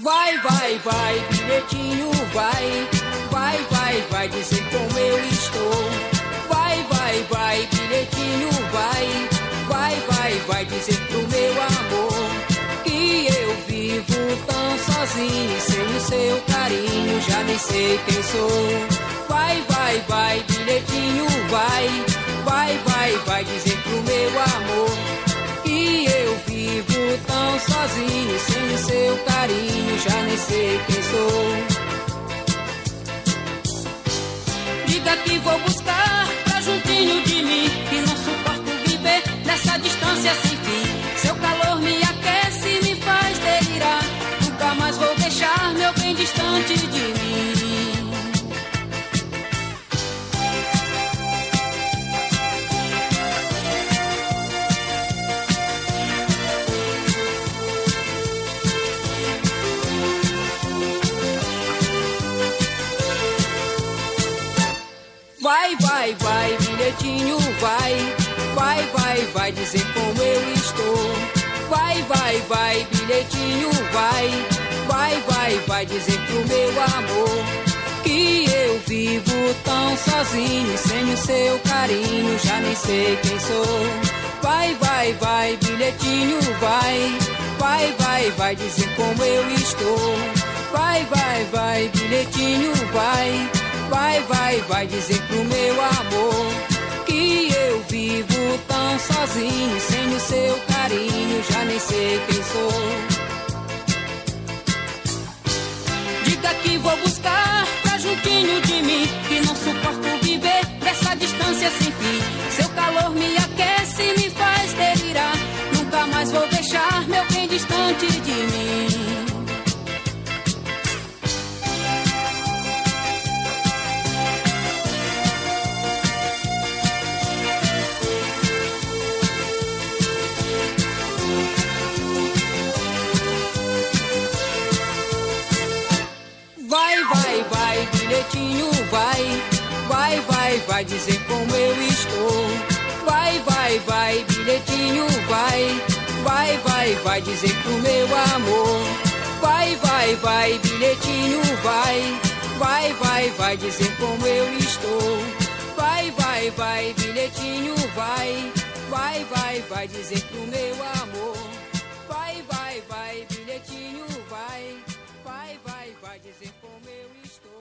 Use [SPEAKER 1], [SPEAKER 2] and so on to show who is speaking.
[SPEAKER 1] Vai, vai, vai, bilhetinho, vai. Vai, vai, vai dizer como eu estou. Vai, vai, vai, bilhetinho, vai. Vai, vai, vai dizer pro meu amor que eu vivo tão sozinho, sem o seu carinho, já nem sei quem sou. Vai, vai, vai, bilhetinho, vai. Vai, vai, vai dizer pro meu amor que eu vivo tão sozinho, sem o seu carinho, já nem sei quem sou. Diga que vou buscar pra juntinho de mim, que não suporto viver nessa distância sem fim. Seu calor me aquece, me faz delirar. Nunca mais vou deixar meu bem distante de mim. Vai, vai, vai, bilhetinho, vai. Vai, vai, vai dizer como eu estou. Vai, vai, vai, bilhetinho, vai. Vai, vai, vai dizer pro meu amor que eu vivo tão sozinho, sem o seu carinho, já nem sei quem sou. Vai, vai, vai, bilhetinho, vai. Vai, vai, vai dizer como eu estou. Vai, vai, vai, bilhetinho, vai. Vai, vai, vai dizer pro meu amor que eu vivo tão sozinho, sem o seu carinho, já nem sei quem sou. Diga que vou buscar pra juntinho de mim, que não suporto viver nessa distância sem fim. Seu calor me aquece, me faz delirar. Nunca mais vou deixar meu bem distante de mim. Vai, vai, vai, bilhetinho, vai. Vai, vai, vai dizer como eu estou. Vai, vai, vai, bilhetinho, vai. Vai, vai, vai dizer pro meu amor. Vai, vai, vai, bilhetinho, vai. Vai, vai, vai dizer como eu estou. Vai, vai, vai, bilhetinho, vai. Vai, vai, vai dizer pro meu amor. Vai, vai, vai, bilhetinho, vai. Vai, vai, vai dizer como eu estou.